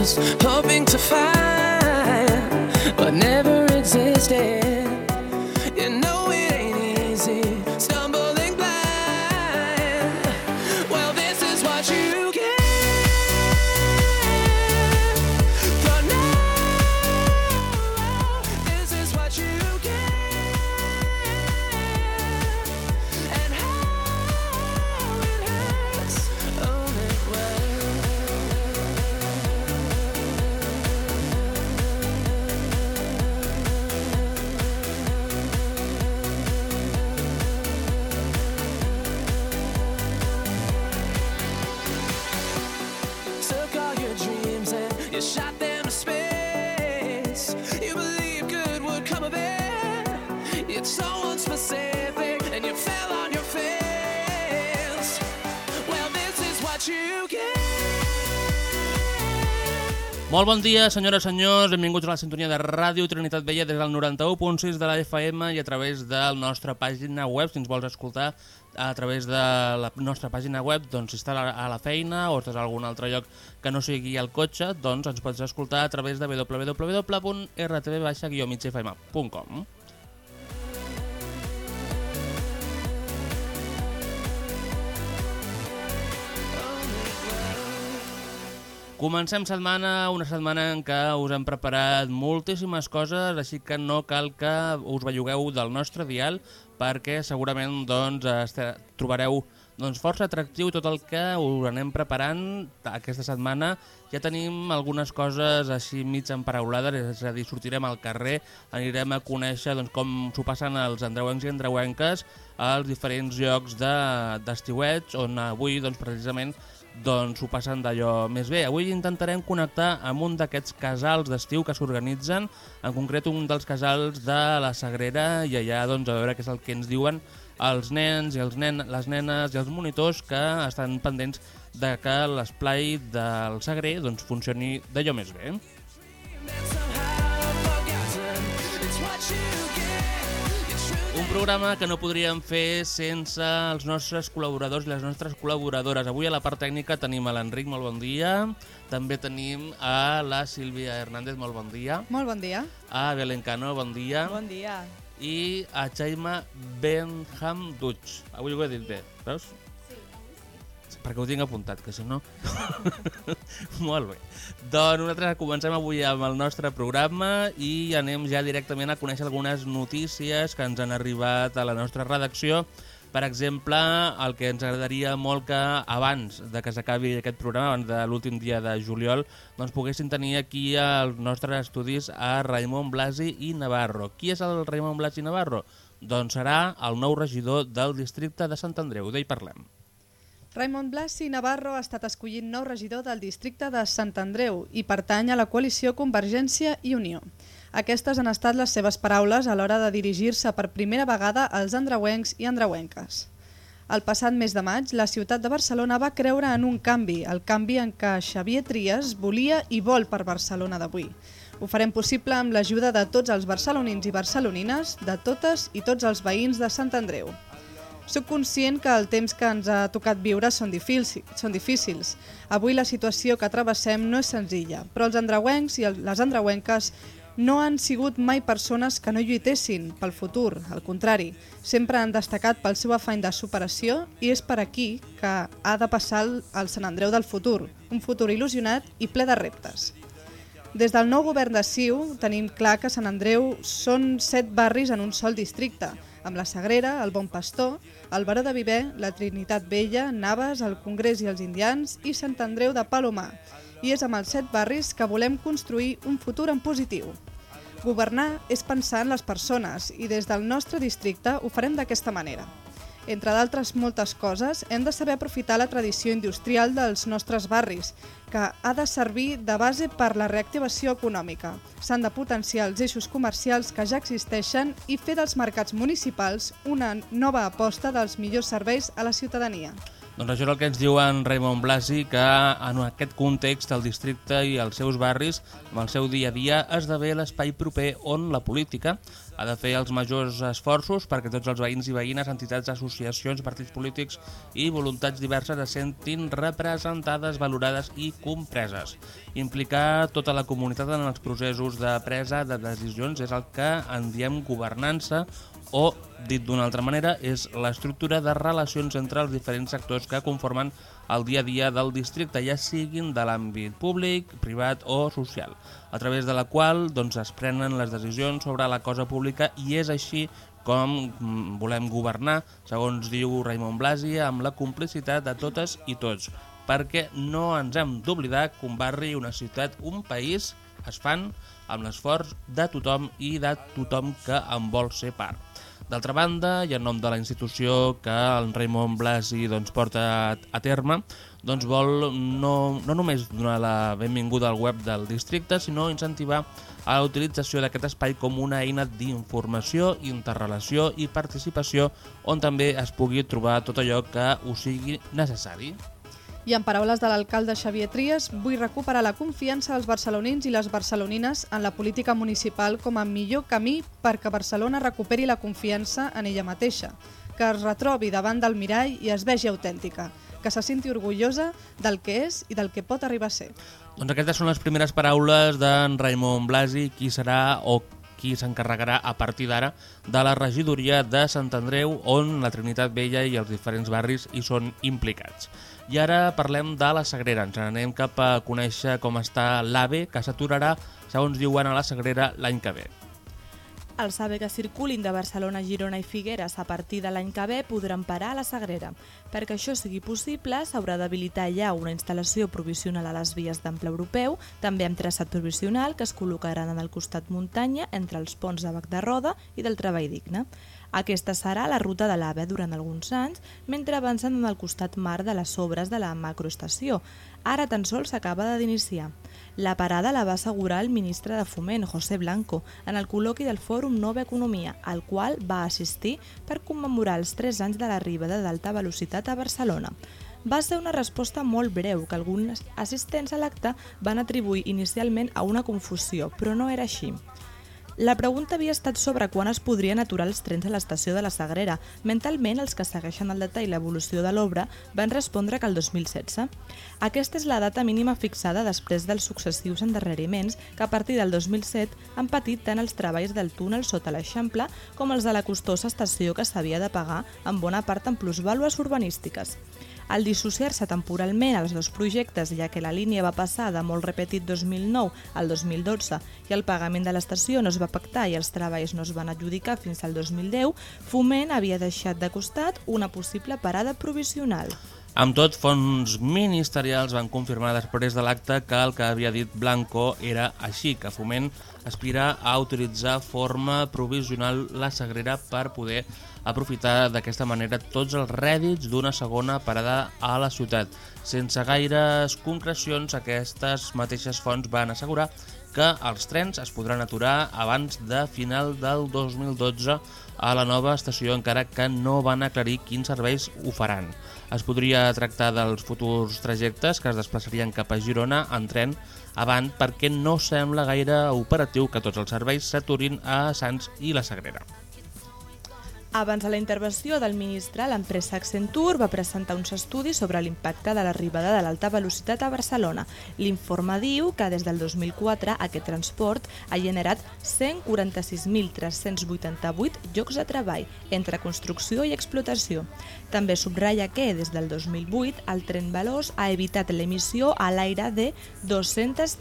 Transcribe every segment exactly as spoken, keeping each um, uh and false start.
was hoping to find what never existed. You know it ain't easy, stumbling blind. Well, this is what you get for now. This is what you get, and how it hurts. Own it took all your dreams and you shot them to space. You believed good would come of it. It's so unspecific and you fell on your face. Well, this is what you get. Molt bon dia, senyores i senyors. Benvinguts a la sintonia de Ràdio Trinitat Vella des del noranta-u punt sis de la F M i a través de la nostra pàgina web. Si ens vols escoltar a través de la nostra pàgina web, doncs si estàs a la feina o estàs a algun altre lloc que no sigui al cotxe, doncs ens pots escoltar a través de w w w punt r t v guió mig f m punt com. Comencem setmana, una setmana en què us hem preparat moltíssimes coses, així que no cal que us bellugueu del nostre dial, perquè segurament doncs, este, trobareu doncs, força atractiu tot el que us anem preparant aquesta setmana. Ja tenim algunes coses així mig emparaulades, és a dir, sortirem al carrer, anirem a conèixer doncs, com s'ho passen els andreuencs i andreuenques als diferents llocs d'estiuets, on avui doncs, precisament doncs ho passen d'allò més bé. Avui intentarem connectar amb un d'aquests casals d'estiu que s'organitzen, en concret un dels casals de la Sagrera, i allà doncs, a veure què és el que ens diuen els nens i els nen, les nenes i els monitors que estan pendents de que l'esplai del Sagrer doncs, funcioni d'allò més bé. Un programa que no podríem fer sense els nostres col·laboradors i les nostres col·laboradores. Avui a la part tècnica tenim a l'Enric, molt bon dia. També tenim a la Sílvia Hernández, molt bon dia. Molt bon dia. A Belén Cano, bon dia. Bon dia. I a Chaima Benham Dutch. Avui ho he dit bé, veus? Perquè ho tinc apuntat, que si no... Molt bé. Doncs nosaltres comencem avui amb el nostre programa i anem ja directament a conèixer algunes notícies que ens han arribat a la nostra redacció. Per exemple, el que ens agradaria molt que abans de que s'acabi aquest programa, abans de l'últim dia de juliol, doncs poguessin tenir aquí als nostres estudis a Raimon Blasi i Navarro. Qui és el Raimon Blasi i Navarro? Doncs serà el nou regidor del districte de Sant Andreu. D'ell parlem. Raimon Blasi Navarro ha estat escollit nou regidor del districte de Sant Andreu i pertany a la coalició Convergència i Unió. Aquestes han estat les seves paraules a l'hora de dirigir-se per primera vegada als andreuencs i andreuenques. El passat mes de maig, la ciutat de Barcelona va creure en un canvi, el canvi en què Xavier Trias volia i vol per Barcelona d'avui. Ho farem possible amb l'ajuda de tots els barcelonins i barcelonines, de totes i tots els veïns de Sant Andreu. Soc conscient que el temps que ens ha tocat viure són difícils. Avui la situació que travessem no és senzilla, però els andreuencs i les andreuenques no han sigut mai persones que no lluitessin pel futur, al contrari, sempre han destacat pel seu afany de superació i és per aquí que ha de passar el Sant Andreu del futur, un futur il·lusionat i ple de reptes. Des del nou govern de C I U tenim clar que Sant Andreu són set barris en un sol districte, amb la Sagrera, el Bon Pastor, el Baró de Viver, la Trinitat Vella, Navas, el Congrés i els Indians i Sant Andreu de Palomar. I és amb els set barris que volem construir un futur en positiu. Governar és pensar en les persones i des del nostre districte ho farem d'aquesta manera. Entre d'altres moltes coses, hem de saber aprofitar la tradició industrial dels nostres barris, que ha de servir de base per la reactivació econòmica. S'han de potenciar els eixos comercials que ja existeixen i fer dels mercats municipals una nova aposta dels millors serveis a la ciutadania. Doncs això és el que ens diu en Raimon Blasi, que en aquest context el districte i els seus barris, amb el seu dia a dia, esdevé l'espai proper on la política ha de fer els majors esforços perquè tots els veïns i veïnes, entitats, associacions, partits polítics i voluntats diverses es sentin representades, valorades i compreses. Implicar tota la comunitat en els processos de presa de decisions és el que en diem governança o, dit d'una altra manera, és l'estructura de relacions entre els diferents sectors que conformen el dia a dia del districte, ja siguin de l'àmbit públic, privat o social, a través de la qual doncs, es prenen les decisions sobre la cosa pública i és així com volem governar, segons diu Raimon Blasi, amb la complicitat de totes i tots, perquè no ens hem d'oblidar que un barri, una ciutat, un país es fan amb l'esforç de tothom i de tothom que en vol ser part. D'altra banda, i en nom de la institució que el Raimon Blasi doncs, porta a terme, doncs vol no, no només donar la benvinguda al web del districte, sinó incentivar a la utilització d'aquest espai com una eina d'informació, interrelació i participació on també es pugui trobar tot allò que us sigui necessari. I en paraules de l'alcalde Xavier Trias, vull recuperar la confiança dels barcelonins i les barcelonines en la política municipal com a millor camí perquè Barcelona recuperi la confiança en ella mateixa, que es retrobi davant del mirall i es vegi autèntica, que se senti orgullosa del que és i del que pot arribar a ser. Doncs aquestes són les primeres paraules d'en Raimon Blasi, qui serà o qui s'encarregarà a partir d'ara de la regidoria de Sant Andreu, on la Trinitat Vella i els diferents barris hi són implicats. I ara parlem de la Sagrera. Ens anem cap a conèixer com està l'AVE, que s'aturarà, segons diuen a la Sagrera, l'any que ve. Els AVE que circulin de Barcelona, Girona i Figueres a partir de l'any que ve podran parar a la Sagrera. Perquè això sigui possible, s'haurà d'habilitar ja una instal·lació provisional a les vies d'ample europeu, també amb traçat provisional, que es col·locaran en el costat muntanya entre els ponts de Bac de Roda i del Treball Digne. Aquesta serà la ruta de l'AVE durant alguns anys, mentre avancen en el costat mar de les obres de la macroestació. Ara tan sols s'acaba d'iniciar. La parada la va assegurar el ministre de Foment, José Blanco, en el col·loqui del Fòrum Nova Economia, al qual va assistir per commemorar els tres anys de l'arribada d'alta velocitat a Barcelona. Va ser una resposta molt breu que alguns assistents a l'acte van atribuir inicialment a una confusió, però no era així. La pregunta havia estat sobre quan es podrien aturar els trens a l'estació de la Sagrera. Mentalment, els que segueixen al detall l'evolució de l'obra van respondre que el dos mil setze. Aquesta és la data mínima fixada després dels successius endarreriments que a partir del dos mil set han patit tant els treballs del túnel sota l'Eixample com els de la costosa estació que s'havia de pagar en bona part en plusvàlues urbanístiques. Al dissociar-se temporalment els dos projectes, ja que la línia va passar de molt repetit dos mil nou al dos mil dotze i el pagament de l'estació no es va pactar i els treballs no es van adjudicar fins al dos mil deu, Foment havia deixat de costat una possible parada provisional. Amb tot, fons ministerials van confirmar després de l'acte que el que havia dit Blanco era així, que Foment aspira a utilitzar forma provisional la Sagrera per poder aprofitar d'aquesta manera tots els rèdits d'una segona parada a la ciutat. Sense gaires concrecions, aquestes mateixes fonts van assegurar que els trens es podran aturar abans de final del dos mil dotze a la nova estació, encara que no van aclarir quins serveis ho faran. Es podria tractar dels futurs trajectes que es desplaçarien cap a Girona en tren avant, perquè no sembla gaire operatiu que tots els serveis s'aturin a Sants i la Sagrera. Abans de la intervenció del ministre, l'empresa Accenture va presentar uns estudis sobre l'impacte de l'arribada de l'alta velocitat a Barcelona. L'informe diu que des del dos mil quatre aquest transport ha generat cent quaranta-sis mil tres-cents vuitanta-vuit llocs de treball entre construcció i explotació. També subratlla que des del dos mil vuit el tren veloç ha evitat l'emissió a l'aire de dos-cents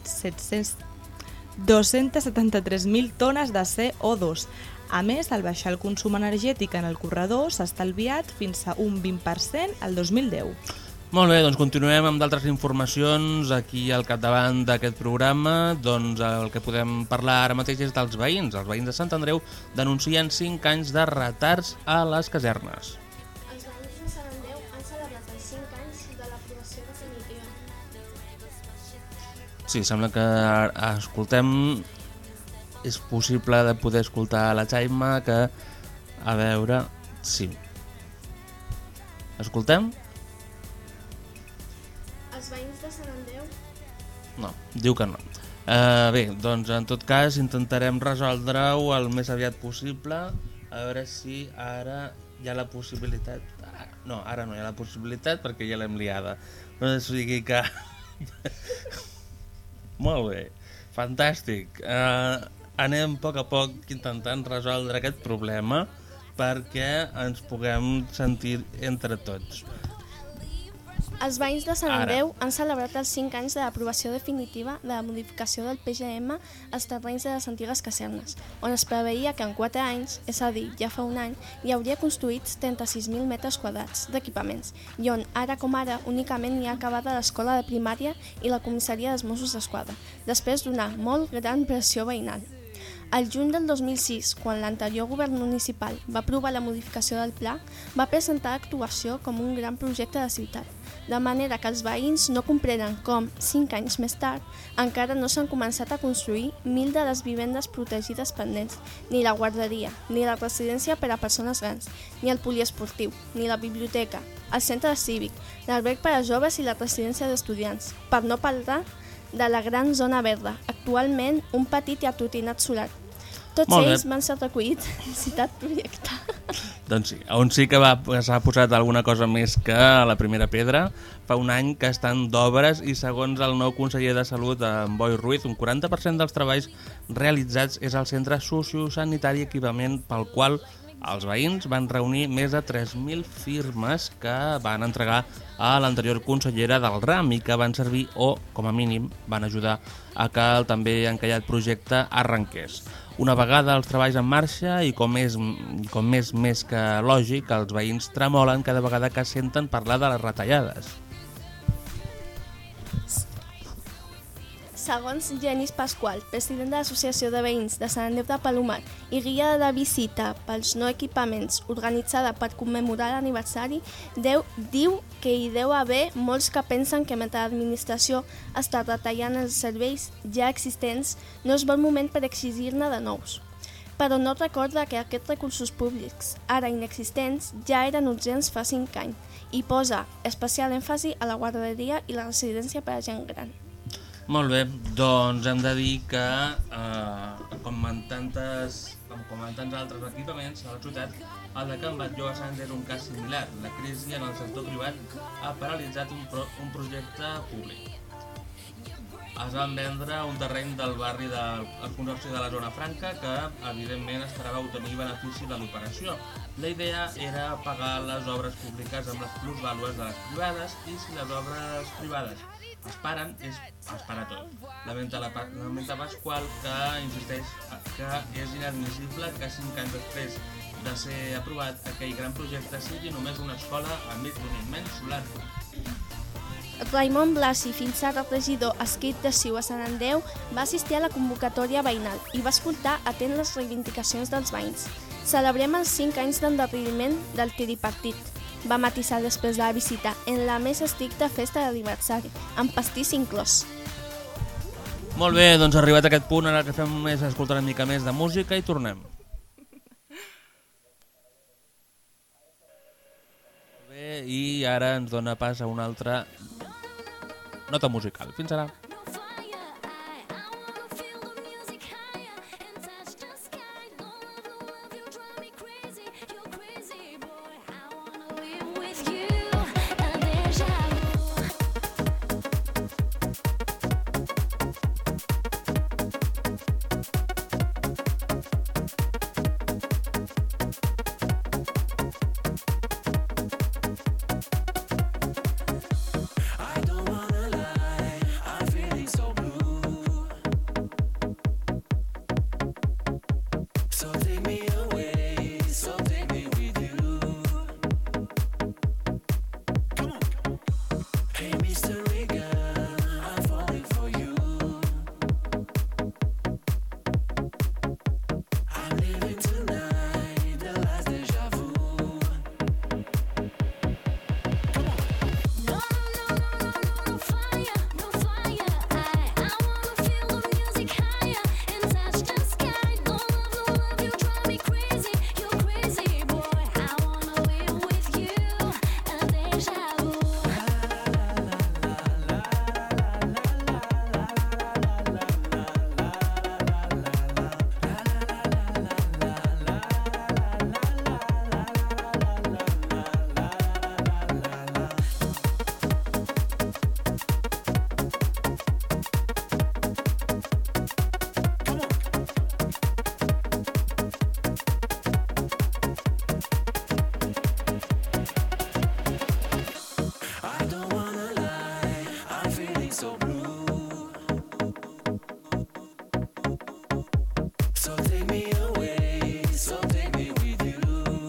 setanta-tres mil tones de C O dos. A més, al baixar el consum energètic en el corredor s'ha estalviat fins a un vint per cent el dos mil deu. Molt bé, doncs continuem amb d'altres informacions aquí al capdavant d'aquest programa. Doncs el que podem parlar ara mateix és dels veïns. Els veïns de Sant Andreu denuncien cinc anys de retards a les casernes. Els veïns de Sant Andreu han celebrat els cinc anys de l'aprovació definitiva. Sí, sembla que escoltem... És possible de poder escoltar la Xaima, que... A veure... Sí. Escoltem? Els veïns de Sant Andreu... No, diu que no. Uh, bé, doncs en tot cas intentarem resoldre-ho el més aviat possible, a veure si ara hi ha la possibilitat... Ah, no, ara no hi ha la possibilitat perquè ja l'hem liada. No o sigui que... Molt bé, fantàstic. Uh, anem a poc a poc intentant resoldre aquest problema perquè ens puguem sentir entre tots. Els veïns de Sant Andreu han celebrat els cinc anys de l'aprovació definitiva de la modificació del P G M als terrenys de les antigues casernes, on es preveia que en quatre anys, és a dir, ja fa un any, hi hauria construïts trenta-sis mil metres quadrats d'equipaments, i on, ara com ara, únicament hi ha acabada l'escola de primària i la comissaria dels Mossos d'Esquadra, després d'una molt gran pressió veïnal. Al juny del dos mil sis, quan l'anterior govern municipal va aprovar la modificació del pla, va presentar l'actuació com un gran projecte de ciutat, de manera que els veïns no comprenen com, cinc anys més tard, encara no s'han començat a construir mil de les vivendes protegides pendents, ni la guarderia, ni la residència per a persones grans, ni el poliesportiu, ni la biblioteca, el centre cívic, l'alberg per a joves i la residència d'estudiants, per no parlar de la gran zona verda, actualment un petit i atrotinat solar. Tots ells van ser recollits en citat projecte. Doncs sí, on sí que s'ha posat alguna cosa més que a la primera pedra, fa un any que estan d'obres i segons el nou conseller de Salut, en Boi Ruiz, un quaranta per cent dels treballs realitzats és al centre sociosanitari equipament pel qual els veïns van reunir més de tres mil firmes que van entregar a l'anterior consellera del RAM i que van servir o, com a mínim, van ajudar a que el també encallat projecte arrenqués. Una vegada els treballs en marxa i com és, com és més que lògic, els veïns tremolen cada vegada que senten parlar de les retallades. Segons Genís Pasqual, president de l'Associació de Veïns de Sant Andreu de Palomar i guia de visita pels no equipaments organitzada per commemorar l'aniversari, diu que hi deu haver molts que pensen que mentre l'administració està retallant els serveis ja existents, no és bon moment per exigir-ne de nous. Però no recorda que aquests recursos públics, ara inexistents, ja eren urgents fa cinc anys i posa especial èmfasi a la guarderia i la residència per a gent gran. Molt bé, doncs hem de dir que, eh, com, en tantes, com en tants altres equipaments a la ciutat, el de Can Batlló a Sants és un cas similar. La crisi en el sector privat ha paralitzat un, pro, un projecte públic. Es van vendre un terreny del barri del Consorci de la Zona Franca que, evidentment, esperava obtenir benefici de l'operació. La idea era pagar les obres públiques amb les plusvàlues de les privades i si les obres privades es paren, és es para tot. Lamenta, la, lamenta Pasqual que insisteix que és inadmissible que cinc anys després de ser aprovat aquell gran projecte sigui només una escola enmig d'un immens solar. Raimon Blasi, fins ara regidor adscrit de C I U a Sant Andreu, va assistir a la convocatòria veïnal i va escoltar atent les reivindicacions dels veïns. Celebrem els cinc anys d'endarreriment del tripartit, va matisar després de la visita, en la més estricta festa d'aniversari, amb pastís inclòs. Molt bé, doncs arribat a aquest punt, ara el que fem és escoltar una mica més de música i tornem. Bé, i ara ens dona pas a una altra nota musical. Fins ara. I don't wanna lie, I feel rude. So take me away, so take me with you.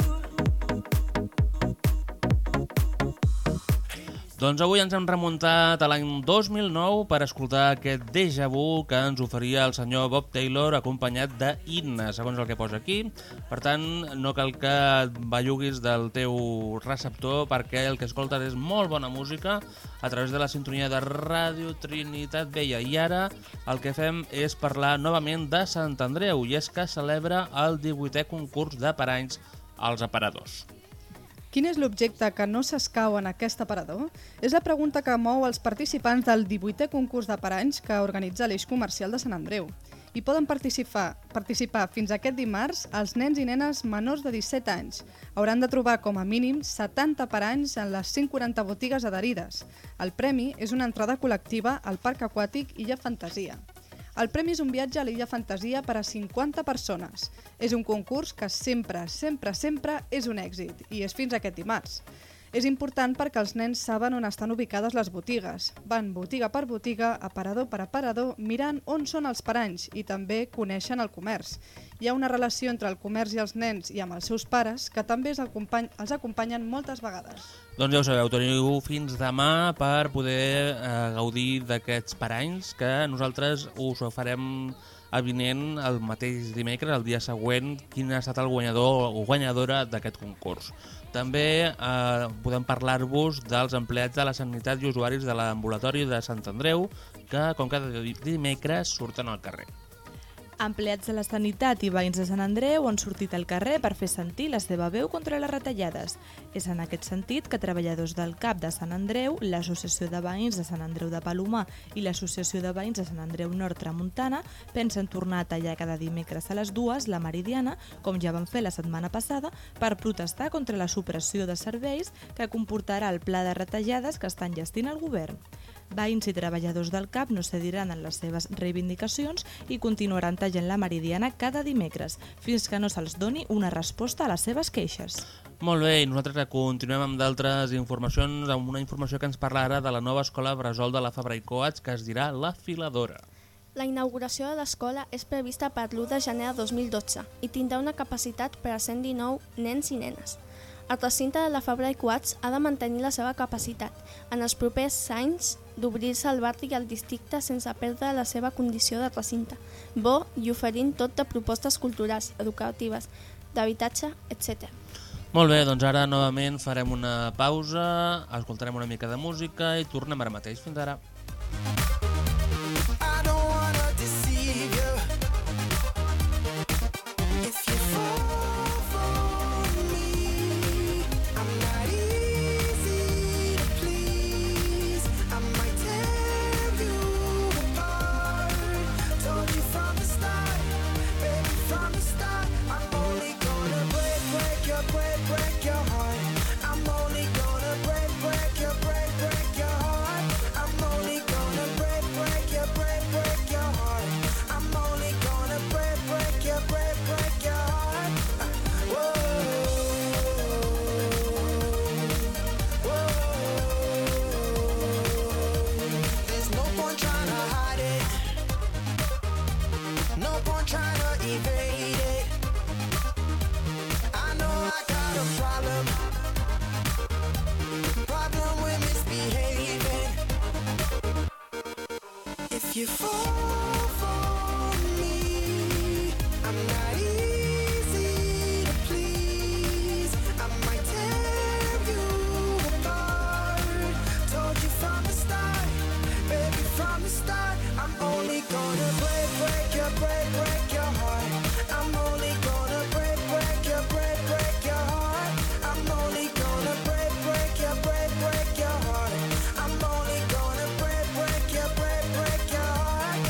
Doncs avui ens hem remuntat a l'any dos mil nou per escoltar aquest déjà vu que ens oferia el senyor Bob Taylor acompanyat de Inna, segons el que posa aquí. Per tant, no cal que et belluguis del teu receptor perquè el que escoltes és molt bona música a través de la sintonia de Ràdio Trinitat Vella. I ara el que fem és parlar novament de Sant Andreu, i és que celebra el divuitè concurs de paranys als aparadors. Quin és l'objecte que no s'escau en aquest aparador? És la pregunta que mou els participants del divuitè concurs de paranys que organitza l'Eix Comercial de Sant Andreu. Hi poden participar, participar fins aquest dimarts els nens i nenes menors de disset anys. Hauran de trobar com a mínim setanta paranys en les cent quaranta botigues adherides. El premi és una entrada col·lectiva al Parc Aquàtic Illa Fantasia. El premi és un viatge a l'Illa Fantasia per a cinquanta persones. És un concurs que sempre, sempre, sempre és un èxit, i és fins aquest dimarts. És important perquè els nens saben on estan ubicades les botigues. Van botiga per botiga, aparador per aparador, mirant on són els paranys, i també coneixen el comerç. Hi ha una relació entre el comerç i els nens i amb els seus pares que també els acompanyen moltes vegades. Doncs ja ho sabeu, teniu fins demà per poder eh, gaudir d'aquests paranys, que nosaltres us ho farem avinent el mateix dimecres, el dia següent, quin ha estat el guanyador o guanyadora d'aquest concurs. També eh, podem parlar-vos dels empleats de la sanitat i usuaris de l'ambulatori de Sant Andreu, que com cada dimecres surten al carrer. Empleats de la sanitat i veïns de Sant Andreu han sortit al carrer per fer sentir la seva veu contra les retallades. És en aquest sentit que treballadors del C A P de Sant Andreu, l'Associació de Veïns de Sant Andreu de Palomar i l'Associació de Veïns de Sant Andreu Nord Tramuntana pensen tornar a tallar cada dimecres a les dues la Meridiana, com ja van fer la setmana passada, per protestar contra la supressió de serveis que comportarà el pla de retallades que està enllestint el govern. Veïns i treballadors del C A P no cediran en les seves reivindicacions i continuaran tallant la Meridiana cada dimecres, fins que no se'ls doni una resposta a les seves queixes. Molt bé, i nosaltres continuem amb d'altres informacions, amb una informació que ens parla ara de la nova escola bressol de la Fabra i Coats, que es dirà La Filadora. La inauguració de l'escola és prevista per l'u de gener de dos mil dotze i tindrà una capacitat per a cent dinou nens i nenes. El recinte de la Fabra i Coats ha de mantenir la seva capacitat en els propers anys d'obrir-se al barri i al districte sense perdre la seva condició de recinte, bo i oferint tot de propostes culturals, educatives, d'habitatge, etcètera. Molt bé, doncs ara novament farem una pausa, escoltarem una mica de música i tornem ara mateix. Fins ara. You fall for me, I'm not easy to please. I might tear you apart. Told you from the start, baby, from the start. I'm only gonna break, break your, break, break your heart. I'm only gonna break, break your, break, break your heart. I'm only gonna break, break your, break, break your heart. I'm only gonna break, break your, break, break your heart.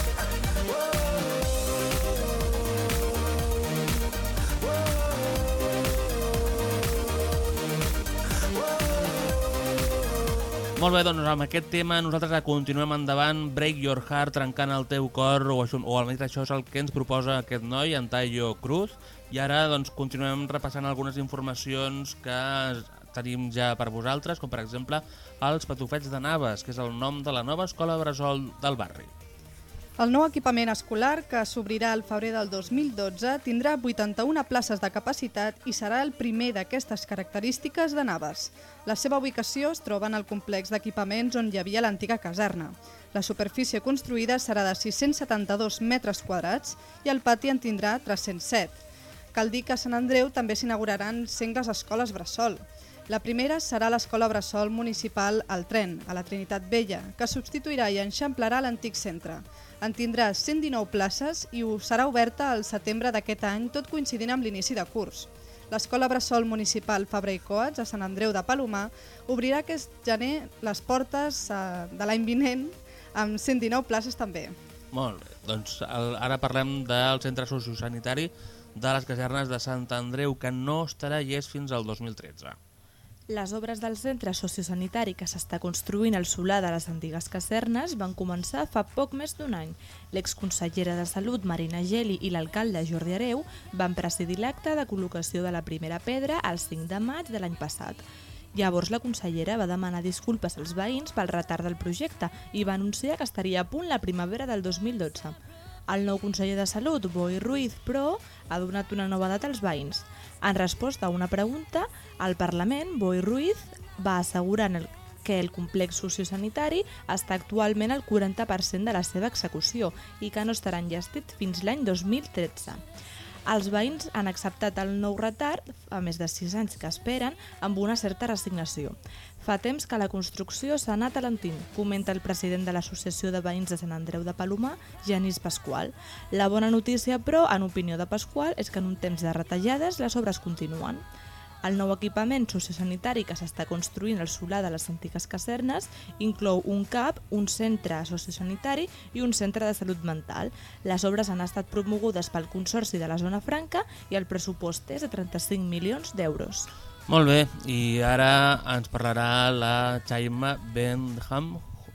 Molt bé, doncs amb aquest tema nosaltres continuem endavant, Break Your Heart, trencant el teu cor, o, això, o almenys això és el que ens proposa aquest noi, en Tayo Cruz. I ara doncs, continuem repassant algunes informacions que tenim ja per vosaltres, com per exemple els Patufets de Navas, que és el nom de la nova escola bressol del barri. El nou equipament escolar, que s'obrirà al febrer del dos mil dotze, tindrà vuitanta-una places de capacitat i serà el primer d'aquestes característiques de Navas. La seva ubicació es troba en el complex d'equipaments on hi havia l'antiga caserna. La superfície construïda serà de sis-cents setanta-dos metres quadrats i el pati en tindrà tres-cents set. Cal dir que a Sant Andreu també s'inauguraran sengles escoles bressol. La primera serà l'Escola Bressol Municipal al Tren, a la Trinitat Vella, que substituirà i enxamplarà l'antic centre. En tindrà cent dinou places i serà oberta al setembre d'aquest any, tot coincidint amb l'inici de curs. L'Escola Bressol Municipal Fabra i Coats, a Sant Andreu de Palomar, obrirà aquest gener les portes de l'any vinent amb cent dinou places també. Molt bé, doncs el, ara parlem del centre sociosanitari de les casernes de Sant Andreu, que no estarà llest fins al dos mil tretze. Les obres del centre sociosanitari que s'està construint al solar de les antigues casernes van començar fa poc més d'un any. L'exconsellera de Salut, Marina Geli, i l'alcalde Jordi Hereu van presidir l'acte de col·locació de la primera pedra el cinc de maig de l'any passat. Llavors la consellera va demanar disculpes als veïns pel retard del projecte i va anunciar que estaria a punt la primavera del dos mil dotze. El nou conseller de Salut, Boi Ruiz, però, ha donat una novedat als veïns. En resposta a una pregunta, al Parlament, Boi Ruiz va assegurar que el complex sociosanitari està actualment al quaranta per cent de la seva execució i que no estarà enllestit fins l'any dos mil tretze. Els veïns han acceptat el nou retard, a més de sis anys que esperen, amb una certa resignació. Fa temps que la construcció s'ha anat alentint, comenta el president de l'Associació de Veïns de Sant Andreu de Palomar, Genís Pasqual. La bona notícia, però, en opinió de Pasqual, és que en un temps de retallades les obres continuen. El nou equipament sociosanitari que s'està construint al solar de les antigues casernes inclou un C A P, un centre sociosanitari i un centre de salut mental. Les obres han estat promogudes pel Consorci de la Zona Franca i el pressupost és de trenta-cinc milions d'euros. Molt bé, i ara ens parlarà la Chaima Benham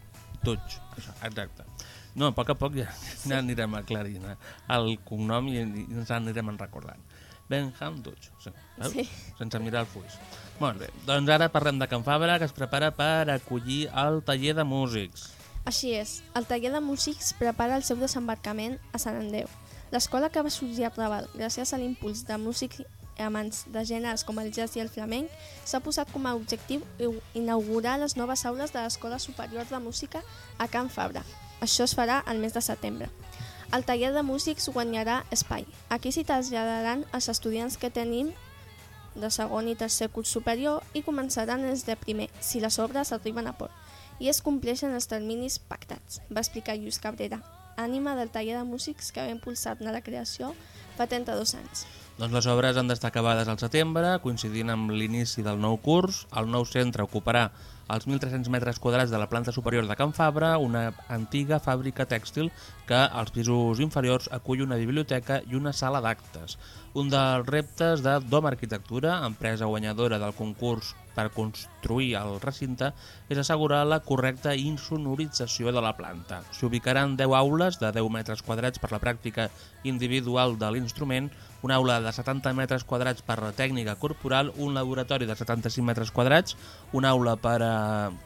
Tuch. Exacte. No, a poc a poc ja, ja anirem aclarint el cognom i ens anirem recordant. Benham Tuch, sí. Sí. Sense mirar el fuix. Molt bé, doncs ara parlem de Can Fabra, que es prepara per acollir el taller de músics. Així és, el taller de músics prepara el seu desembarcament a Sant Andreu. L'escola, que va sorgir a Raval gràcies a l'impuls de músics amants de gèneres com el jazz i el flamenc, s'ha posat com a objectiu inaugurar les noves aules de l'Escola Superior de Música a Can Fabra. Això es farà al mes de setembre. El taller de músics guanyarà espai. Aquí s'hi traslladaran els estudiants que tenim de segon i tercer curs superior i començaran els de primer, si les obres arriben a port, i es compleixen els terminis pactats, va explicar Lluís Cabrera, ànima del taller de músics que va impulsar-ne la creació fa trenta-dos anys. Doncs les obres han d'estar acabades al setembre, coincidint amb l'inici del nou curs. El nou centre ocuparà els mil tres-cents metres quadrats de la planta superior de Can Fabra, una antiga fàbrica tèxtil que als pisos inferiors acull una biblioteca i una sala d'actes. Un dels reptes de Dom Arquitectura, empresa guanyadora del concurs per construir el recinte, és assegurar la correcta insonorització de la planta. S'hi ubicaran deu aules de deu metres quadrats per la pràctica individual de l'instrument, una aula de setanta metres quadrats per la tècnica corporal, un laboratori de setanta-cinc metres quadrats, una aula per a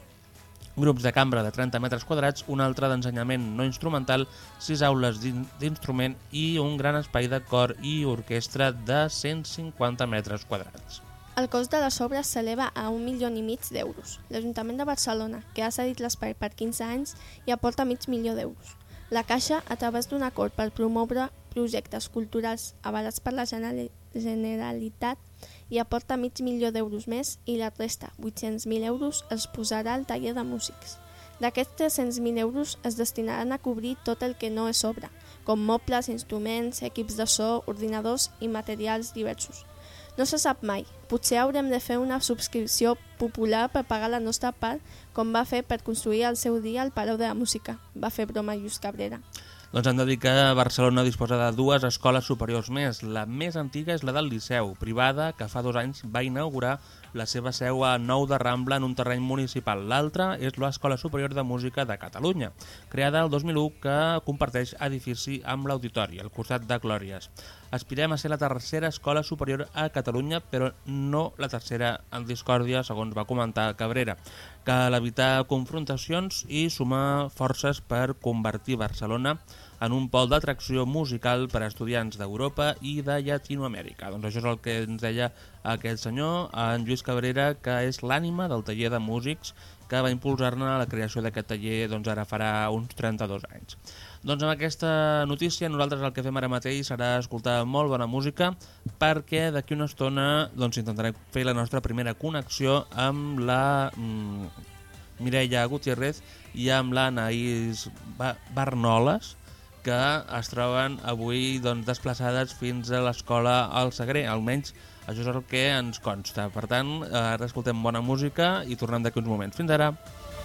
grups de cambra de trenta metres quadrats, una altra d'ensenyament no instrumental, sis aules d'instrument i un gran espai de cor i orquestra de cent cinquanta metres quadrats. El cost de les obres s'eleva a un milió i mig d'euros. L'Ajuntament de Barcelona, que ha cedit l'espai per quinze anys, hi aporta mig milió d'euros. La Caixa, a través d'un acord per promoure projectes culturals avalats per la Generalitat, hi aporta mig milió d'euros més i la resta, vuit-cents mil euros, es posarà al taller de músics. D'aquests tres-cents mil euros es destinaran a cobrir tot el que no és obra, com mobles, instruments, equips de so, ordinadors i materials diversos. No se sap mai, potser haurem de fer una subscripció popular per pagar la nostra part, com va fer per construir al seu dia el Palau de la Música, va fer broma Lluís Cabrera. Doncs hem de dir que Barcelona disposa de dues escoles superiors més. La més antiga és la del Liceu, privada, que fa dos anys va inaugurar la seva seu a Nou de Rambla en un terreny municipal. L'altra és l'Escola Superior de Música de Catalunya, creada el dos mil u, que comparteix edifici amb l'Auditori, al costat de Glòries. Aspirem a ser la tercera escola superior a Catalunya, però no la tercera en discòrdia, segons va comentar Cabrera. Cal evitar confrontacions i sumar forces per convertir Barcelona en un pol d'atracció musical per a estudiants d'Europa i de Llatinoamèrica. Doncs això és el que ens deia aquest senyor, en Lluís Cabrera, que és l'ànima del taller de músics que va impulsar-ne la creació d'aquest taller doncs ara farà uns trenta-dos anys. Doncs amb aquesta notícia nosaltres el que fem ara mateix serà escoltar molt bona música, perquè d'aquí una estona doncs, intentarem fer la nostra primera connexió amb la mm, Mireia Gutiérrez i amb l'Anaïs Barnoles, que es troben avui doncs, desplaçades fins a l'escola al Segre, almenys això és el que ens consta. Per tant, ara escoltem bona música i tornem d'aquí uns moments. Fins ara!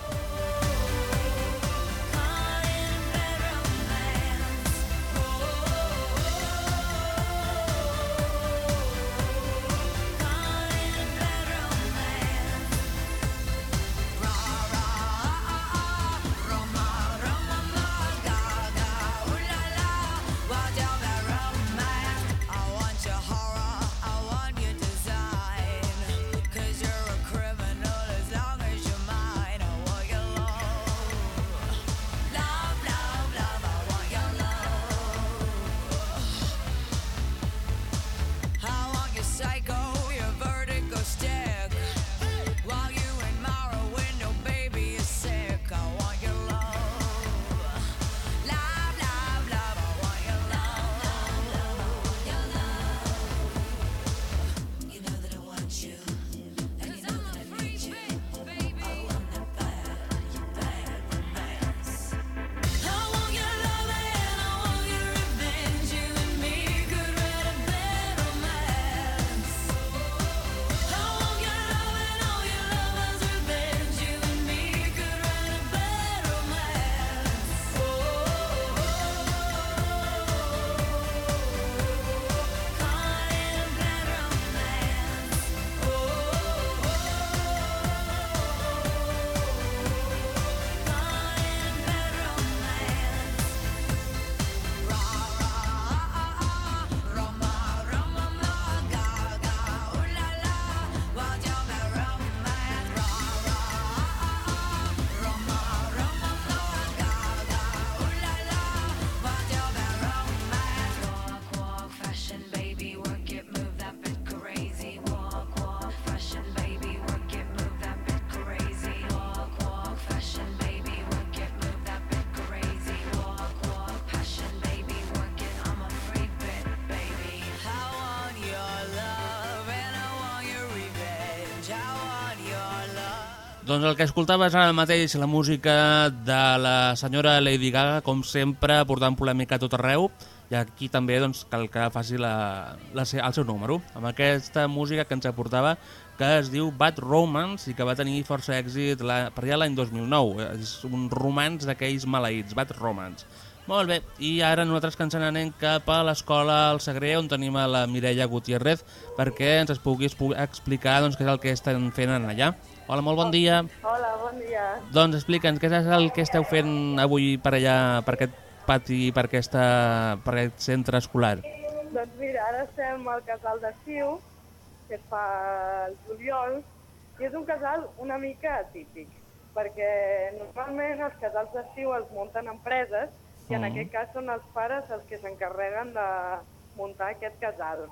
Doncs el que escoltaves ara mateix, la música de la senyora Lady Gaga, com sempre, portant polèmica a tot arreu, i aquí també doncs, cal que faci la, la, el seu número, amb aquesta música que ens aportava, que es diu Bad Romance i que va tenir força èxit la, per allà l'any dos mil nou. És un romanç d'aquells maleïts, Bad Romance. Molt bé, i ara nosaltres que ens n'anem cap a l'escola al Segre, on tenim a la Mireia Gutiérrez, perquè ens es pugui explicar doncs, què és el que estan fent allà. Hola, molt bon dia. Hola, bon dia. Doncs explica'ns, què és el que esteu fent avui per allà, per aquest pati, per, aquesta, per aquest centre escolar? Doncs mira, ara estem al casal d'estiu, que es fa el juliol, i és un casal una mica atípic, perquè normalment els casals d'estiu els munten empreses, i en mm. aquest cas són els pares els que s'encarreguen de muntar aquest casal.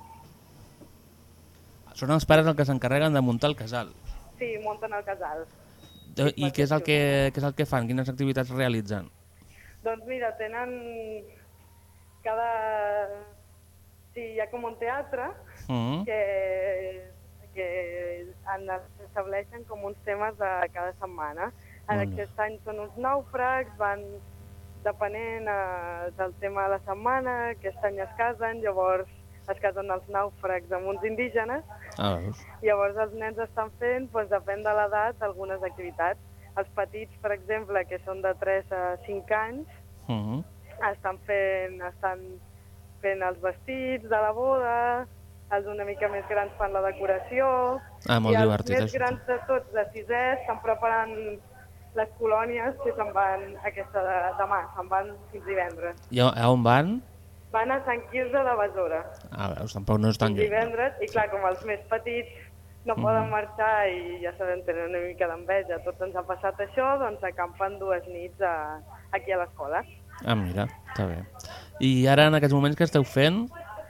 Són els pares els que s'encarreguen de muntar el casal? Sí, munten el casal. I què és el que, què és el que fan? Quines activitats realitzen? Doncs mira, tenen cada... Sí, hi ha com un teatre mm. que, que estableixen com uns temes de cada setmana. En mm. aquest any són uns nàufrags, van depenent eh, del tema de la setmana, aquest any es casen, llavors es casen els nàufrags amb uns indígenes. Ah, llavors els nens estan fent, doncs, depèn de l'edat, algunes activitats. Els petits, per exemple, que són de tres a cinc anys, uh-huh. estan fent estan fent els vestits de la boda, els una mica més grans fan la decoració, ah, molt i els divertit, més això. grans de tots, de sisè, estan preparant les colònies que se'n van aquesta de, demà, se'n van fins divendres. I a on van? Van a Sant Quirze de Besora. Ah, veus, tampoc no és tan lluny. Divendres, i clar, com els més petits no Mhm. poden marxar i ja sabem, tenen una mica d'enveja. Tots ens ha passat això, doncs acampen dues nits a, aquí a l'escola. Ah, mira, està bé. I ara, en aquests moments, què esteu fent?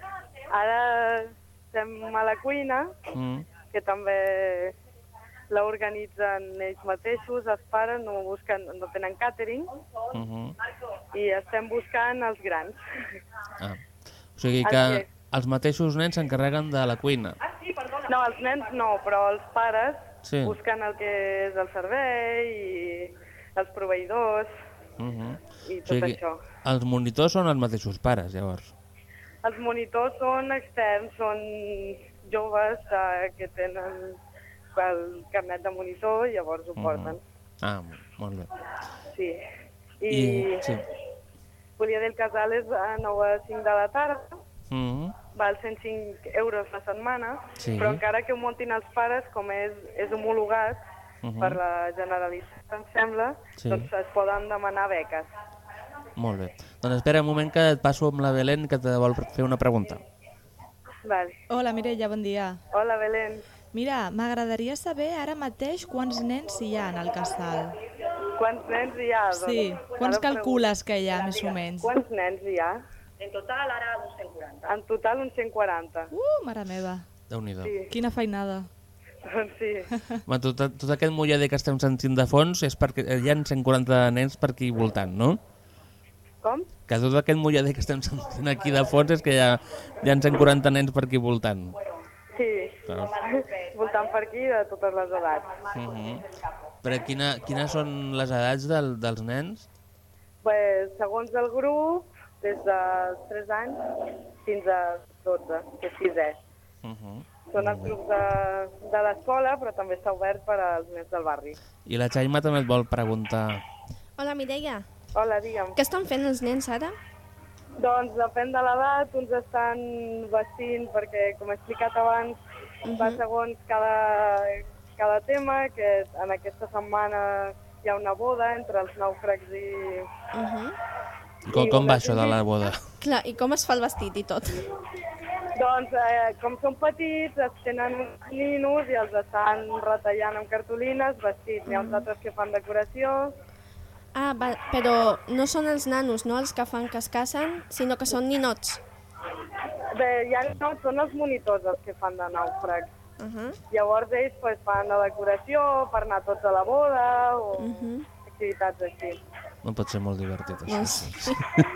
Ara estem a la cuina, Mm. que també l'organitzen ells mateixos, els pares, no, busquen, no tenen càtering, Uh -huh. i estem buscant els grans. Ah. O sigui El que què? els mateixos nens s'encarreguen de la cuina. No, els nens no, però els pares Sí. busquen el que és el servei i els proveïdors Uh -huh. i O tot sigui, això. els monitors són els mateixos pares, llavors. Els monitors són externs, són joves eh, que tenen el carnet de monitor i llavors ho porten. Ah, molt bé. Sí. I, I, sí. Volia dir el casal és a nou a cinc de la tarda, Uh -huh. val cent cinc euros la setmana, Sí. però encara que ho montin els pares, com és, és homologat Uh -huh. per la Generalitat, em sembla, Sí. doncs es poden demanar beques. Molt bé. Doncs espera un moment que et passo amb la Belén, que te vol fer una pregunta. Vale. Hola, Mireia, bon dia. Hola, Belén. Mira, m'agradaria saber ara mateix quants nens hi ha en el casal. Quants nens hi ha? Doncs, Sí, quants ara calcules que hi ha, més o menys? Quants nens hi ha? En total, ara uns cent quaranta. En total uns cent quaranta. Uh, mare meva, Déu-n'hi-do. Sí, quina feinada. doncs sí. Home, tot, tot aquest mullader que estem sentint de fons és perquè hi ha cent quaranta nens per aquí voltant, no? Com? Que tot aquest mullader que estem sentint aquí de fons és que hi ha, hi ha cent quaranta nens per aquí voltant. Sí, Clar. voltant per aquí de totes les edats. Uh -huh. Però quina, quines són les edats del, dels nens? Pues, segons el grup, des dels tres anys fins a dotze, que és sisè. Uh -huh. Són els grups de, de l'escola, però també està obert per als nens del barri. I la Xaima també et vol preguntar... Hola, Mireia. Hola, digue'm. Què estan fent els nens ara? Doncs depèn de l'edat, uns estan vestint, perquè com he explicat abans, va segons cada, cada tema, que en aquesta setmana hi ha una boda entre els nàufrags i... Uh -huh. I com, com va això de la boda? Clar, i com es fa el vestit i tot? Doncs, eh, com són petits, es tenen uns ninos i els estan retallant amb cartolines, vestits. N'hi ha uns altres que fan decoració. Ah, va, però no són els nanos, no els que fan que es casen, sinó que són ninots. Bé, ja no, són els monitors els que fan de nàufrags. Uh -huh. Llavors ells pues, fan la decoració per anar tots a la boda o Uh -huh. activitats així. No pot ser molt divertit, això. No sé.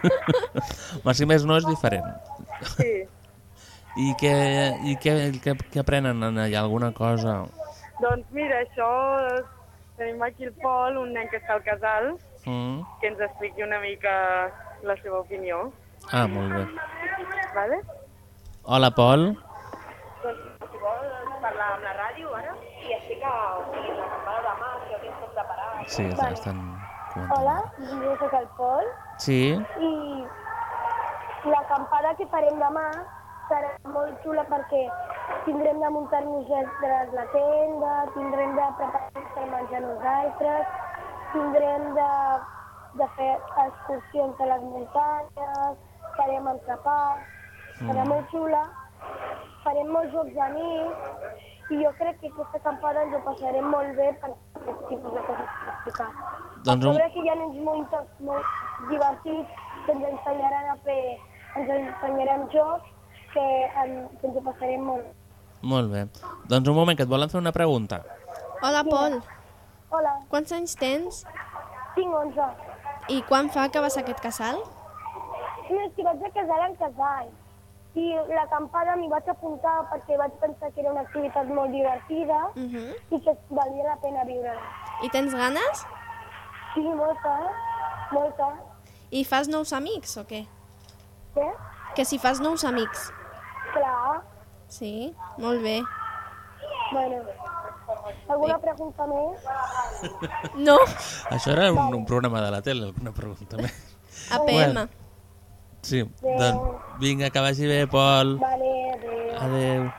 Ma, si més no, és diferent. Sí. I què, i què, què, què aprenen allà? Alguna cosa? Doncs mira, això tenim aquí el Pol, un nen que està al casal, Mm. que ens expliqui una mica la seva opinió. Ah, molt bé. Vale? Hola, Pol. Doncs, si vols parlar amb la ràdio ara i explicar la acampada de mà, si ho tens tot preparat. Sí, vale. Estan comentant. Hola, jo soc el Pol Sí? i l'acampada que farem demà serà molt xula perquè tindrem de muntar-nos nosaltres la tenda, tindrem de preparar-nos per menjar nosaltres, tindrem de, de fer excursions a les muntanyes, farem entrepà, serà Mm. molt xula, farem molts jocs de nit i jo crec que aquesta acampada ens ho passarem molt bé per aquest tipus de coses que explicar. Doncs A un... sobre que hi ha nens molt, molt divertits que ens ensenyaran a fer, ens ensenyaran jocs que, en, que ens ho passarem molt. Molt bé. Doncs un moment, que et volen fer una pregunta. Hola, Pol. Hola, Quants anys tens tinc onze. i quan fa que vas a aquest casal? No, és que vaig a casar en casal. I l'acampada m'hi vaig apuntar perquè vaig pensar que era una activitat molt divertida Uh -huh. i que valia la pena viure-la. I tens ganes? Sí, molta, molta. I fas nous amics o què? Què? Que si fas nous amics. Clar. Sí, molt bé. Bueno, alguna pregunta més? No, Això era un, un programa de la tele, alguna pregunta més. A P M. Bueno. Sí, doncs vinga, que vagi bé, Pol. Vale, adéu. Adéu.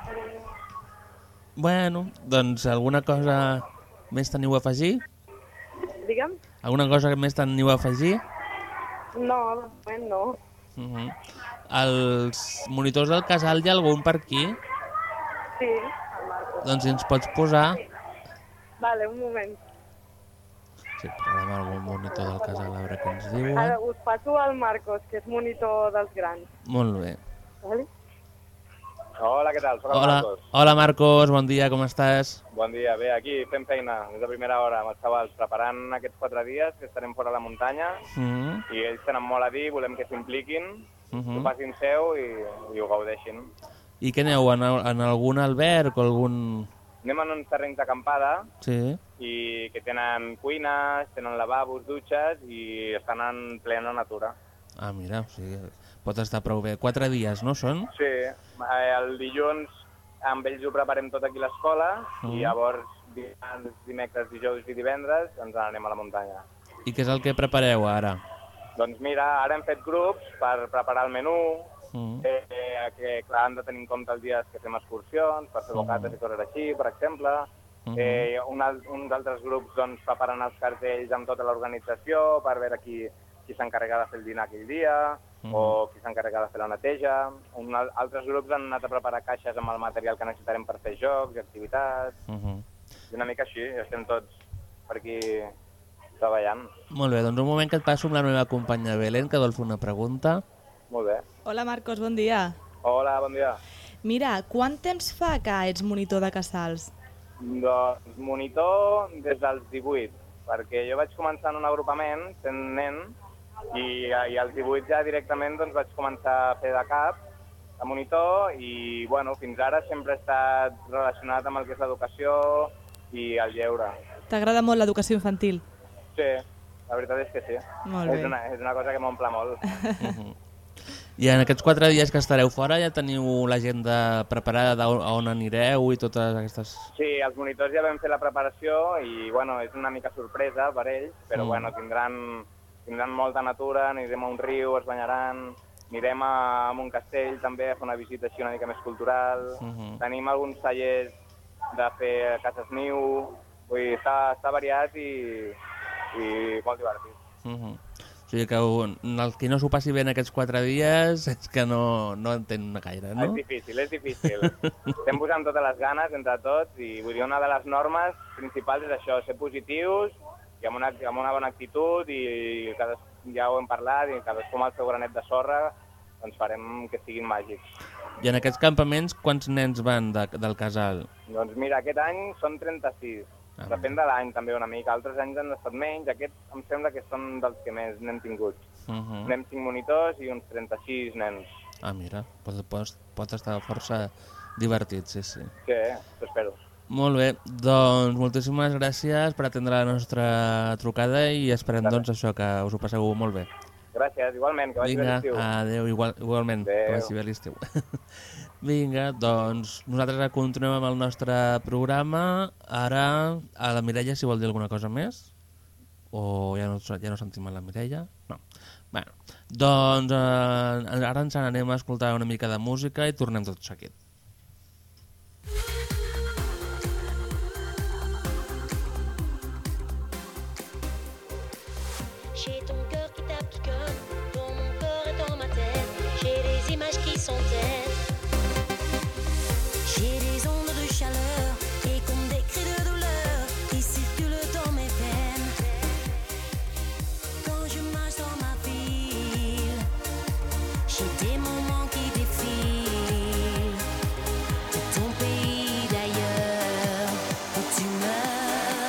Bueno, doncs alguna cosa més teniu a afegir? Digue'm? Alguna cosa més teniu a afegir? No, de moment no. Uh -huh. Els monitors del casal hi ha algun per aquí? Sí, el Marcos. Doncs si ens pots posar... Vale, un moment. Sí, parlem amb algun monitor del casal, a veure què ens diuen. Ara us passo al Marcos, que és monitor dels grans. Molt bé. Vale? Hola, què tal? Soc el Hola, Marcos. hola Marcos, bon dia, com estàs? Bon dia, bé, aquí fent feina des de primera hora amb els xavals, preparant aquests quatre dies que estarem fora a la muntanya Uh -huh. i ells tenen molt a dir, volem que s'impliquin, Uh ho -huh. passin seu i, i ho gaudeixin. I què aneu, en, en algun alberg o algun... Anem en uns terrenys d'acampada Sí. i que tenen cuines, tenen lavabos, dutxes i estan en plena natura. Ah, mira, o sigui, pot estar prou bé. Quatre dies, no són? Sí, eh, el dilluns amb ells ho preparem tot aquí a l'escola Mm. i llavors dimecres, dimecres, dijous i divendres ens n'anem a la muntanya. I què és el que prepareu ara? Doncs mira, ara hem fet grups per preparar el menú, Mm. eh, eh, que clar, hem de tenir en compte els dies que fem excursions, per fer bocates i coses així, per exemple. Mhm. Eh, un, al- uns altres grups doncs, preparen els cartells amb tota l'organització per veure qui, qui s'encarrega de fer el dinar aquell dia, Mhm. o qui s'encarrega de fer la neteja. Un, al- altres grups han anat a preparar caixes amb el material que necessitarem per fer jocs i activitats, Uh -huh. i una mica així, estem tots per aquí treballant. Molt bé, doncs un moment que et passo amb la meva companya Belén, que vol fer una pregunta. Molt bé. Hola Marcos, bon dia. Hola, bon dia. Mira, quant temps fa que ets monitor de casals? Doncs monitor des dels divuit, perquè jo vaig començar en un agrupament sent nen i, i als divuit ja directament doncs, vaig començar a fer de cap, de monitor, i bueno, fins ara sempre he estat relacionat amb el que és l'educació i el lleure. T'agrada molt l'educació infantil? Sí, la veritat és que sí. Molt bé. És una, és una cosa que m'omple molt. Uh -huh. I en aquests quatre dies que estareu fora ja teniu l'agenda preparada d'on on anireu i totes aquestes... Sí, els monitors ja vam fer la preparació i bueno, és una mica sorpresa per ells, però Mm. bueno, tindran, tindran molta natura, anirem a un riu, es banyaran, anirem a, a un castell també a fer una visita així una mica més cultural, Mhm. tenim alguns tallers de fer cases niu, vull dir, està, està variat i, i molt divertit. Uh -huh. O sigui que un, el que no s'ho passi bé en aquests quatre dies és que no, no entén gaire, no? És difícil, és difícil. Estem posant totes les ganes entre tots i vull dir, una de les normes principals és això, ser positius i amb una, amb una bona actitud i, i cadascú, ja ho hem parlat, i cadascú amb el seu granet de sorra doncs farem que siguin màgics. I en aquests campaments quants nens van de, del casal? Doncs mira, aquest any són trenta-sis. Ah. Depèn de l'any també una mica. Altres anys han estat menys. Aquests em sembla que són dels que més n'hem tingut. Uh -huh. Anem cinc monitors i uns trenta-sis nens. Ah, mira, pot, pot, pot estar força divertit, sí, sí. Sí, t'ho espero. Molt bé, doncs moltíssimes gràcies per atendre la nostra trucada i esperem Gràcies. doncs això, que us ho passeu molt bé. Gràcies, igualment, que vagi bé Vinga, l'estiu. adéu, igual, igualment, que Adéu. vagi bé l'estiu. Vinga, doncs nosaltres continuem amb el nostre programa. Ara, a la Mireia, si vol dir alguna cosa més? O ja no, ja no sentim a la Mireia? No. Bueno, doncs eh, ara ens anem a escoltar una mica de música i tornem tot seguit. J'ai ton cœur qui tape, qui colle dans mon corps et dans ma tête. J'ai des images qui s'entêtent. J'ai des ondes de chaleur et comme des cris de douleur qui circulent dans mes veines. Quand je marche dans ma ville, j'ai des moments qui défilent. De ton pays d'ailleurs où tu meurs.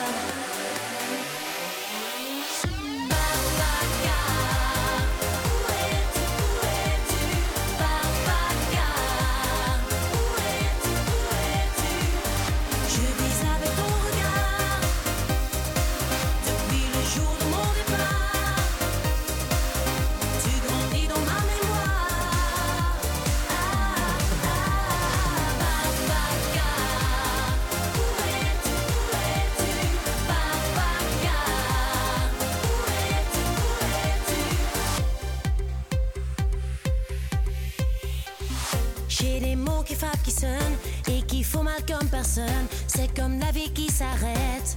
J'ai des mots qui frappent, qui sonnent et qui font mal comme personne. C'est comme la vie qui s'arrête.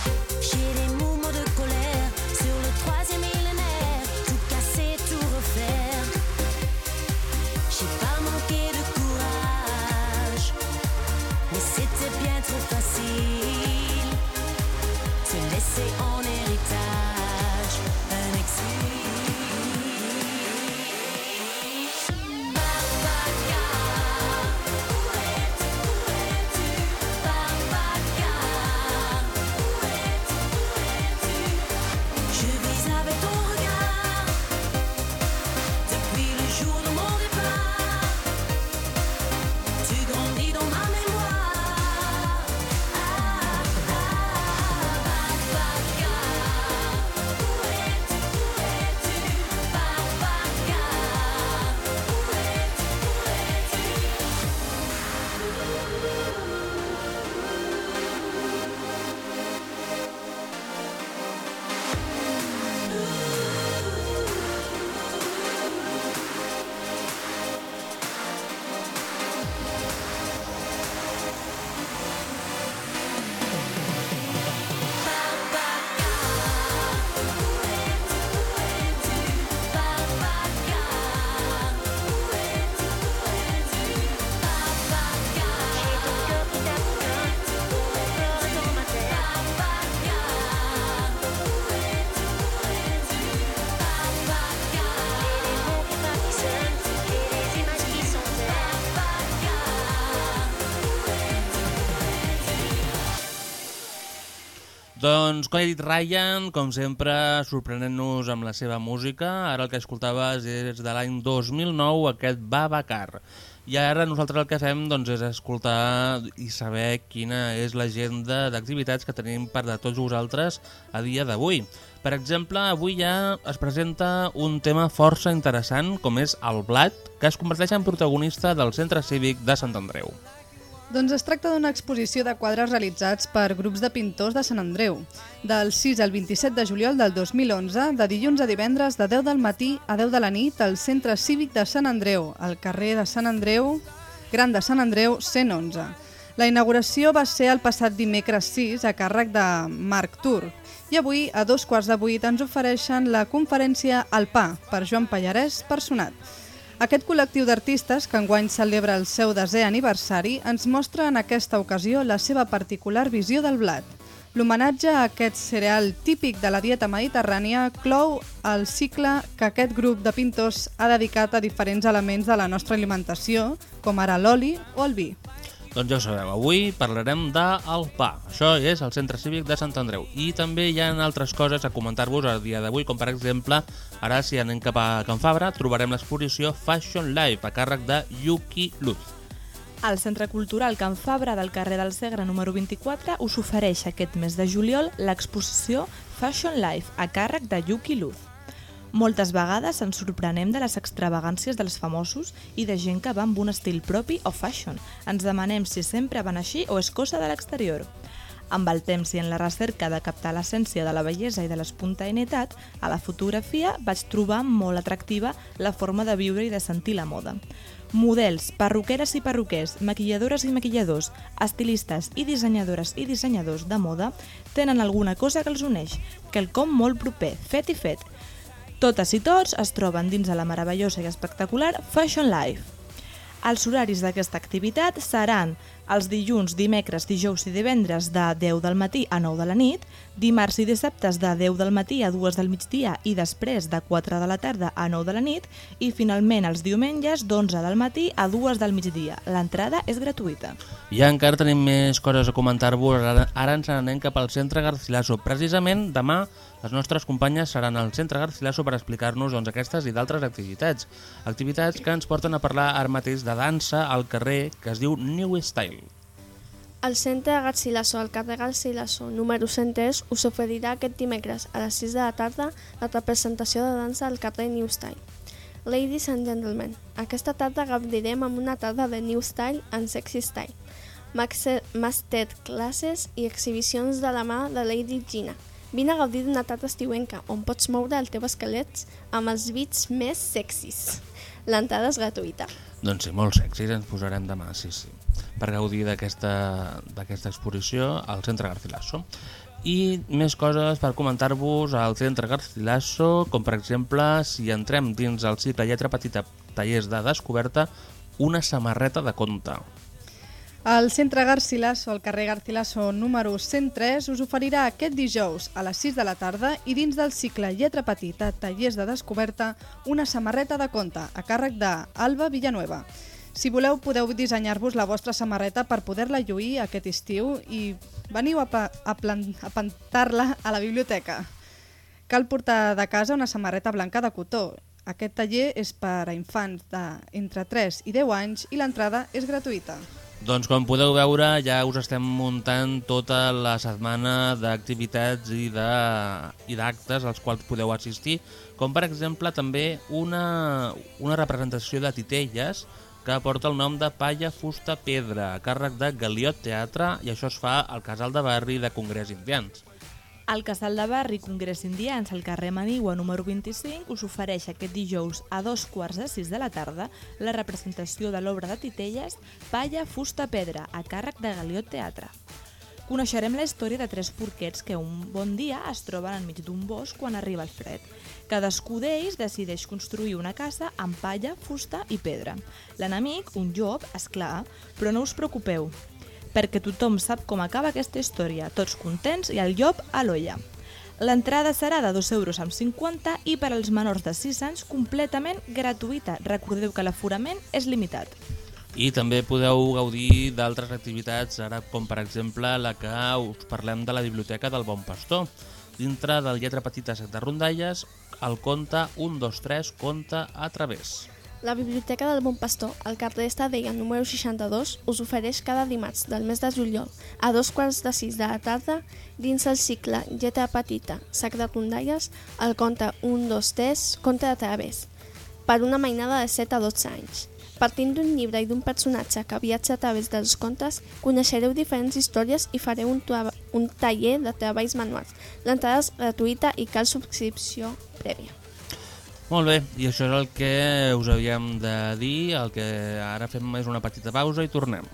J'ai des mouvements de colère sur le troisième millénaire. Tout casser, tout refaire. Doncs, com he dit, Ryan, com sempre, sorprenent-nos amb la seva música. Ara el que escoltaves és de l'any dos mil nou, aquest Babacar. I ara nosaltres el que fem doncs, és escoltar i saber quina és l'agenda d'activitats que tenim per de tots vosaltres a dia d'avui. Per exemple, avui ja es presenta un tema força interessant, com és el blat, que es converteix en protagonista del Centre Cívic de Sant Andreu. Doncs es tracta d'una exposició de quadres realitzats per grups de pintors de Sant Andreu. Del sis al vint-i-set de juliol del dos mil onze, de dilluns a divendres, de deu del matí a deu de la nit, al Centre Cívic de Sant Andreu, al carrer de Sant Andreu, Gran de Sant Andreu, cent onze. La inauguració va ser el passat dimecres sis a càrrec de Marc Tur. I avui, a dos quarts de vuit, ens ofereixen la conferència El Pa, per Joan Pallarès Personat. Aquest col·lectiu d'artistes, que enguany celebra el seu desè aniversari, ens mostra en aquesta ocasió la seva particular visió del blat. L'homenatge a aquest cereal típic de la dieta mediterrània clou el cicle que aquest grup de pintors ha dedicat a diferents elements de la nostra alimentació, com ara l'oli o el vi. Doncs ja ho sabeu, avui parlarem del pa. Això és el Centre Cívic de Sant Andreu. I també hi ha altres coses a comentar-vos el dia d'avui, com per exemple, ara si anem cap a Can Fabra, trobarem l'exposició Fashion Life, a càrrec de Yuki Luz. El Centre Cultural Can Fabra del carrer del Segre número vint-i-quatre us ofereix aquest mes de juliol l'exposició Fashion Life, a càrrec de Yuki Luz. Moltes vegades ens sorprenem de les extravagàncies dels famosos i de gent que va amb un estil propi o fashion. Ens demanem si sempre van així o és cosa de l'exterior. Amb el temps i en la recerca de captar l'essència de la bellesa i de l'espontaneïtat, a la fotografia vaig trobar molt atractiva la forma de viure i de sentir la moda. Models, perruqueres i perruquers, maquilladores i maquilladors, estilistes i dissenyadores i dissenyadors de moda tenen alguna cosa que els uneix, quelcom molt proper, fet i fet. Totes i tots es troben dins de la meravellosa i espectacular Fashion Life. Els horaris d'aquesta activitat seran els dilluns, dimecres, dijous i divendres de deu del matí a nou de la nit, dimarts i dissabtes de deu del matí a dues del migdia i després de quatre de la tarda a nou de la nit i finalment els diumenges d'onze del matí a dues del migdia. L'entrada és gratuïta. I encara tenim més coses a comentar-vos. Ara, ara ens anem cap al Centre Garcilaso. Precisament demà les nostres companyes seran al Centre Garcilaso per explicar-nos doncs, aquestes i d'altres activitats. Activitats que ens porten a parlar ara mateix de dansa al carrer que es diu New Style. El Centre Garcilaso, al carrer Garcilaso, número cent tres, us oferirà aquest dimecres a les sis de la tarda la representació de dansa al carrer New Style. Ladies and gentlemen, aquesta tarda gaudirem amb una tarda de New Style and Sexy Style, master classes i exhibicions de la mà de Lady Gina. Vine a gaudir d'una tarda estiuenca on pots moure el teu esquelet amb els beats més sexis. L'entrada és gratuïta. Doncs sí, molt sexis ens posarem demà, sí, sí, per gaudir d'aquesta exposició al Centre Garcilaso. I més coses per comentar-vos al Centre Garcilaso, com per exemple, si entrem dins el cicle Lletra Petita Tallers de Descoberta, una samarreta de conte. El Centre Garcilaso, al carrer Garcilaso número cent tres, us oferirà aquest dijous a les sis de la tarda i dins del cicle Lletra Petita Tallers de Descoberta una samarreta de conte a càrrec d'Alba Villanueva. Si voleu, podeu dissenyar-vos la vostra samarreta per poder-la lluir aquest estiu i veniu a, pa a, a plantar-la a la biblioteca. Cal portar de casa una samarreta blanca de cotó. Aquest taller és per a infants d'entre tres i deu anys i l'entrada és gratuïta. Doncs com podeu veure ja us estem muntant tota la setmana d'activitats i d'actes als quals podeu assistir, com per exemple també una, una representació de titelles que porta el nom de Palla, Fusta, Pedra, a càrrec de Galiot Teatre, i això es fa al Casal de Barri de Congrés Indians. El Casal de Barri Congrés Indians, al carrer Manigua número vint-i-cinc, us ofereix aquest dijous a dos quarts de sis de la tarda la representació de l'obra de titelles Palla, Fusta, Pedra, a càrrec de Galiot Teatre. Coneixerem la història de tres porquets que un bon dia es troben enmig d'un bosc quan arriba el fred. Cadascú d'ells decideix construir una casa amb palla, fusta i pedra. L'enemic, un llop, és clar, però no us preocupeu, perquè tothom sap com acaba aquesta història, tots contents i el llop a l'olla. L'entrada serà de dos euros amb cinquanta i per als menors de sis anys completament gratuïta. Recordeu que l'aforament és limitat. I també podeu gaudir d'altres activitats, ara com per exemple la que us parlem de la Biblioteca del Bon Pastor. Dintre del Lletra Petita Set de Rondalles, el conte un dos tres conta a través. La Biblioteca del Bon Pastor, al carrer Estadella número seixanta-dos, us ofereix cada dimarts del mes de juliol a dos quarts de sis de la tarda, dins el cicle Lletra Petita Sac de Rondalles, el conte un dos tres conta a través, per una mainada de set a dotze anys. Partint d'un llibre i d'un personatge que viatja a través dels contes, coneixereu diferents històries i fareu un, un taller de treballs manuals. L'entrada és gratuïta i cal subscripció prèvia. Molt bé, i això és el que us havíem de dir, el que ara fem és una petita pausa i tornem.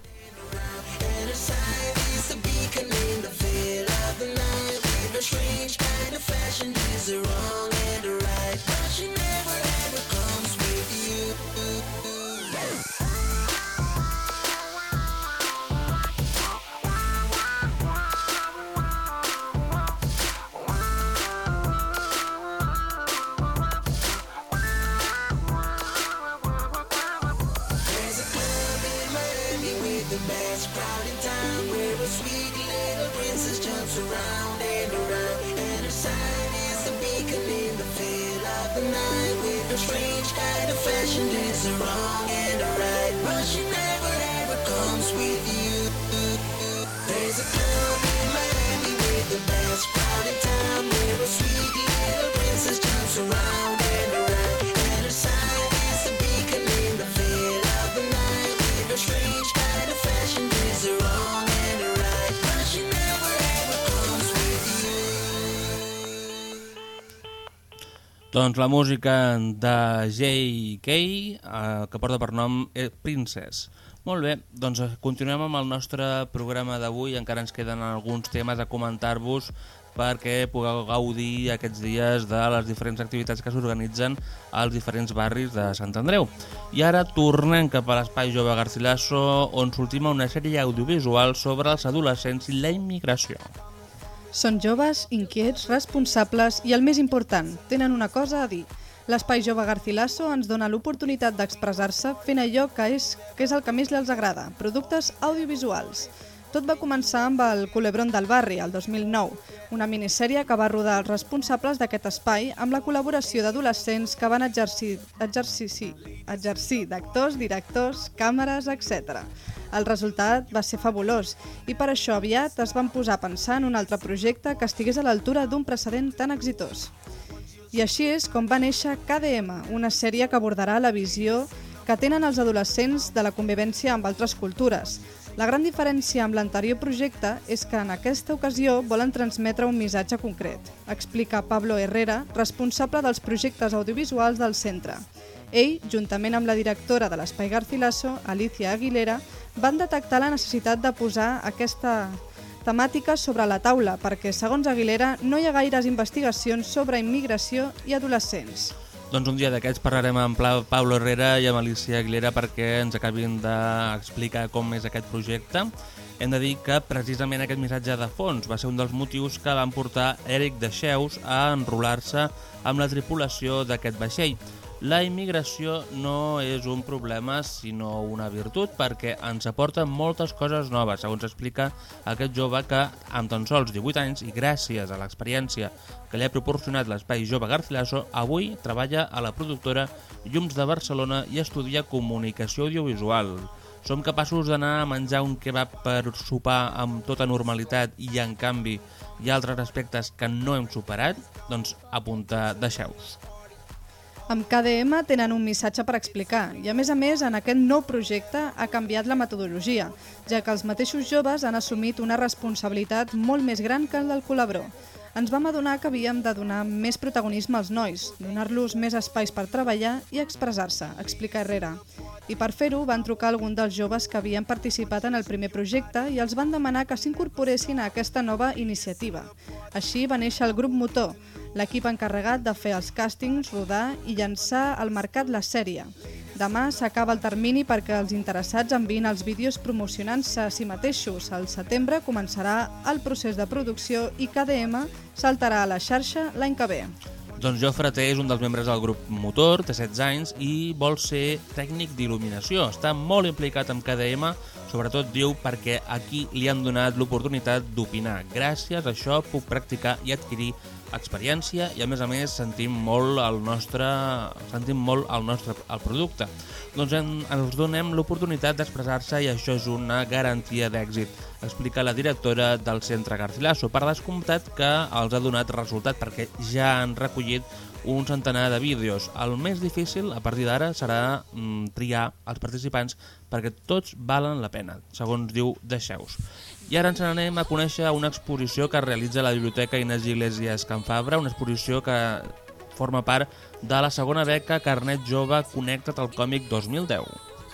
Doncs la música de J K, eh, que porta per nom Princess. Molt bé, doncs continuem amb el nostre programa d'avui. Encara ens queden alguns temes a comentar-vos perquè pugueu gaudir aquests dies de les diferents activitats que s'organitzen als diferents barris de Sant Andreu. I ara tornem cap a l'Espai Jove Garcilaso, on sortim a una sèrie audiovisual sobre els adolescents i la immigració. Són joves, inquiets, responsables i, el més important, tenen una cosa a dir. L'Espai Jove Garcilaso ens dona l'oportunitat d'expressar-se fent allò que és, que és el que més els agrada, productes audiovisuals. Tot va començar amb el Culebrón del Barri, el dos mil nou, una minissèrie que va rodar els responsables d'aquest espai amb la col·laboració d'adolescents que van exercir, exercir, sí, exercir d'actors, directors, càmeres, etcètera. El resultat va ser fabulós i per això aviat es van posar a pensar en un altre projecte que estigués a l'altura d'un precedent tan exitós. I així és com va néixer K D M, una sèrie que abordarà la visió que tenen els adolescents de la convivència amb altres cultures. La gran diferència amb l'anterior projecte és que en aquesta ocasió volen transmetre un missatge concret, explica Pablo Herrera, responsable dels projectes audiovisuals del centre. Ell, juntament amb la directora de l'Espai Garcilaso, Alicia Aguilera, van detectar la necessitat de posar aquesta temàtica sobre la taula perquè, segons Aguilera, no hi ha gaires investigacions sobre immigració i adolescents. Doncs un dia d'aquests parlarem amb Pablo Herrera i amb Alicia Aguilera perquè ens acabin d'explicar com és aquest projecte. Hem de dir que precisament aquest missatge de fons va ser un dels motius que van portar Eric Dexeus a enrolar-se amb la tripulació d'aquest vaixell. La immigració no és un problema, sinó una virtut, perquè ens aporta moltes coses noves, segons explica aquest jove que, amb tan sols divuit anys i gràcies a l'experiència que li ha proporcionat l'Espai Jove Garcilaso, avui treballa a la productora Llums de Barcelona i estudia comunicació audiovisual. Som capaços d'anar a menjar un kebab per sopar amb tota normalitat i, en canvi, hi ha altres aspectes que no hem superat? Doncs apunta, deixeu-vos. Amb K D M tenen un missatge per explicar i, a més a més, en aquest nou projecte ha canviat la metodologia, ja que els mateixos joves han assumit una responsabilitat molt més gran que el del Culebró. Ens vam adonar que havíem de donar més protagonisme als nois, donar-los més espais per treballar i expressar-se, explica Herrera. I per fer-ho van trucar a algun dels joves que havien participat en el primer projecte i els van demanar que s'incorporessin a aquesta nova iniciativa. Així va néixer el grup Motor, l'equip encarregat de fer els càstings, rodar i llançar al mercat la sèrie. Demà s'acaba el termini perquè els interessats enviïn els vídeos promocionant-se a si mateixos. Al setembre començarà el procés de producció i K D M saltarà a la xarxa l'any que ve. Doncs Jofre Té és un dels membres del grup Motor, té setze anys i vol ser tècnic d'il·luminació. Està molt implicat amb K D M, sobretot diu perquè aquí li han donat l'oportunitat d'opinar. Gràcies a això puc practicar i adquirir experiència i a més a més sentim molt el nostre, sentim molt el nostre el producte. Doncs en, ens donem l'oportunitat d'expressar-se i això és una garantia d'èxit, explica la directora del Centre Garcilaso. Per descomptat que els ha donat resultat perquè ja han recollit un centenar de vídeos. El més difícil a partir d'ara serà mm, triar els participants perquè tots valen la pena, segons diu Deixeus. I ara ens n'anem a conèixer una exposició que realitza la Biblioteca Inés Iglesias Can Fabra, una exposició que forma part de la segona beca Carnet Jove Connecta't al Còmic dos mil deu.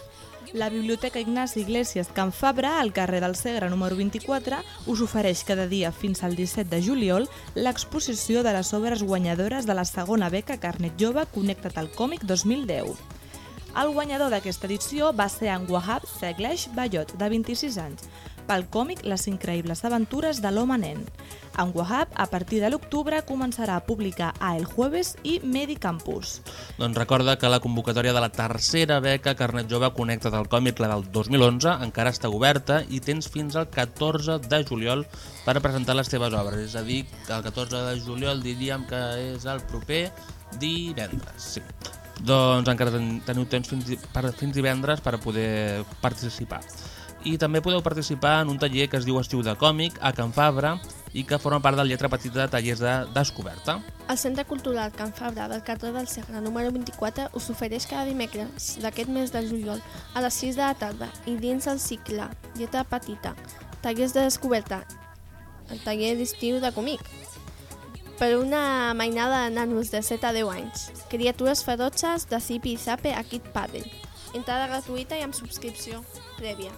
La Biblioteca Ignasi Iglesias Can Fabra, al carrer del Segre número vint-i-quatre, us ofereix cada dia fins al disset de juliol l'exposició de les obres guanyadores de la segona beca Carnet Jove Connecta't al Còmic dos mil deu. El guanyador d'aquesta edició va ser en Wahab Seglesh Bayot, de vint-i-sis anys, pel còmic Les increïbles aventures de l'home nen. En Wahab, a partir de l'octubre, començarà a publicar a El Jueves i Medicampus. Doncs recorda que la convocatòria de la tercera beca Carnet Jove Connecta't al Còmic, la del dos mil onze, encara està oberta i tens fins al catorze de juliol per presentar les teves obres. És a dir, que el catorze de juliol diríem que és el proper divendres. Sí. Doncs encara teniu temps fins, fins divendres per poder participar. I també podeu participar en un taller que es diu Estiu de Còmic a Can Fabra i que forma part del Lletra Petita de Tallers de Descoberta. El Centre Cultural Can Fabra del carrer del Segre número vint-i-quatre us ofereix cada dimecres d'aquest mes de juliol a les sis de la tarda i dins el cicle Lletra Petita, Tallers de Descoberta, el taller d'estiu de còmic, per una mainada de nanos de set a deu anys, criatures ferotges de Zipi i Zape a Kid Paddle. Entrada gratuïta i amb subscripció prèvia.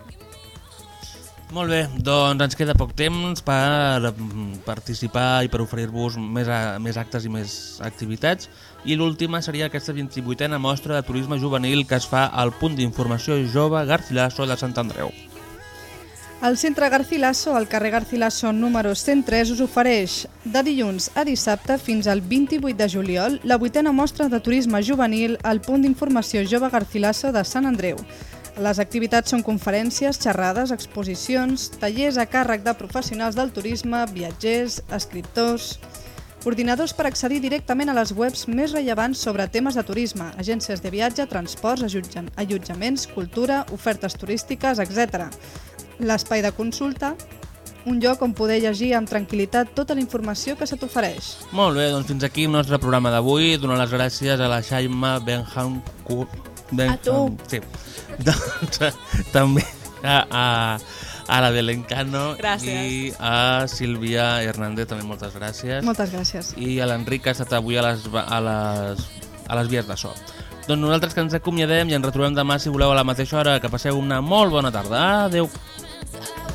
Molt bé, doncs ens queda poc temps per participar i per oferir-vos més, a, més actes i més activitats. I l'última seria aquesta vint-i-vuitena mostra de turisme juvenil que es fa al punt d'informació jove Garcilaso de Sant Andreu. El Centre Garcilaso, al carrer Garcilaso número cent tres, us ofereix de dilluns a dissabte fins al vint-i-vuit de juliol la vuitena mostra de turisme juvenil al punt d'informació jove Garcilaso de Sant Andreu. Les activitats són conferències, xerrades, exposicions, tallers a càrrec de professionals del turisme, viatgers, escriptors, ordinadors per accedir directament a les webs més rellevants sobre temes de turisme, agències de viatge, transports, allotjaments, cultura, ofertes turístiques, etcètera. L'espai de consulta, un lloc on poder llegir amb tranquil·litat tota la informació que se t'ofereix. Molt bé, doncs fins aquí el nostre programa d'avui. Donar les gràcies a la Shaima Benham... Ben... A tu. Sí. Doncs també a, a, a la Belén Cano i a Sílvia Hernández, també moltes gràcies. Moltes gràcies. I a l'Enric, que ha estat avui a les, a les, a les vies de so. Doncs nosaltres que ens acomiadem i ens retrobem demà, si voleu, a la mateixa hora. Que passeu una molt bona tarda. Adéu.